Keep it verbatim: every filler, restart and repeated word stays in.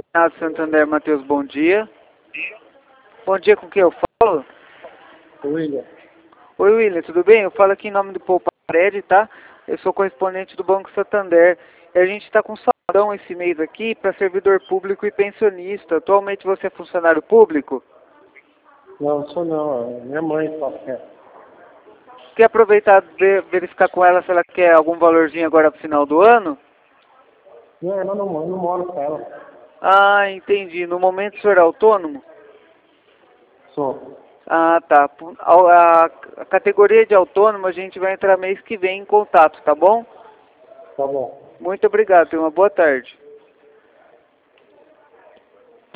Renato Santander, Matheus, bom dia. Bom dia, com quem eu falo? William. Oi, William, tudo bem? Eu falo aqui em nome do Poupa Prédio, tá? Eu sou correspondente do Banco Santander. E a gente está com saldão esse mês aqui para servidor público e pensionista. Atualmente você é funcionário público? Não, sou não. Minha mãe só quer. Quer aproveitar e verificar com ela se ela quer algum valorzinho agora pro final do ano? Não, ela não, eu não moro com ela. Ah, entendi. No momento o senhor é autônomo? Sou. Ah, tá. A, a, a categoria de autônomo a gente vai entrar mês que vem em contato, tá bom? Tá bom. Muito obrigado. Tenha uma boa tarde.